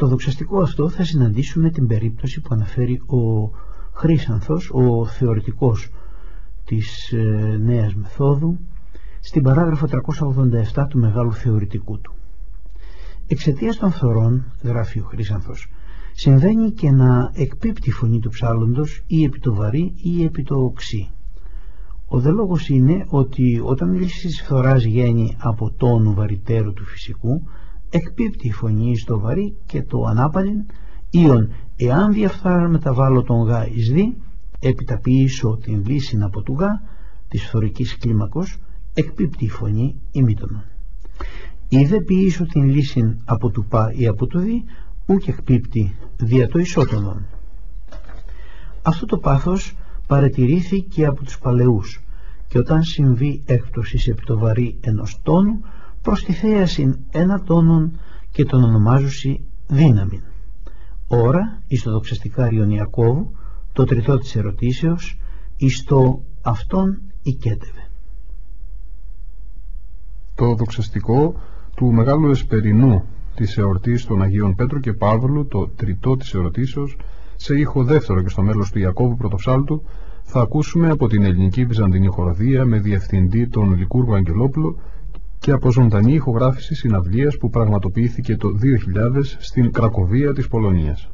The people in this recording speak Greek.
Στο δοξαστικό αυτό θα συναντήσουμε την περίπτωση που αναφέρει ο Χρύσανθος, ο θεωρητικός της νέας μεθόδου, στην παράγραφο 387 του μεγάλου θεωρητικού του. Εξαιτίας των φθορών, γράφει ο Χρύσανθος, συμβαίνει και να εκπίπτει η φωνή του ψάλλοντος ή επί το βαρύ ή επί το οξύ. Ο δε λόγος είναι ότι όταν η λύση της φθοράς βγαίνει από τόνου βαρυτέρου του φυσικού, εκπίπτει η φωνή στο βαρύ και το ανάπαλιν, ήον εάν διαφθάραν μεταβάλλω τον γα εις δι, επιταποιήσω την λύση από του γα της φθορικής κλίμακος, εκπίπτει η φωνή ημίτονον. Ή δε ποιήσω την λύση από του πα ή από του δι, ούκ εκπίπτει δια το ισότονον. Αυτό το πάθος παρατηρήθηκε από τους παλαιούς, και όταν συμβεί έκπτωση επί το βαρύ ενός τόνου, προστιθέασιν ένα τόνον και τον ονομάζουσι δύναμην. Ωρα εις το δοξαστικάριον Ιακώβου, το τριτό της ερωτήσεως, εις το αυτόν οικέτευε. Το δοξαστικό του Μεγάλου Εσπερινού της εορτής των Αγίων Πέτρου και Παύλου, το τριτό της ερωτήσεως, σε ήχο δεύτερο και στο μέλος του Ιακώβου Πρωτοψάλτου, θα ακούσουμε από την ελληνική βυζαντινή χοροδία με διευθυντή τον Λικούργο Αγγελόπουλο και από ζωντανή ηχογράφηση συναυλίας που πραγματοποιήθηκε το 2000 στην Κρακοβία της Πολωνίας.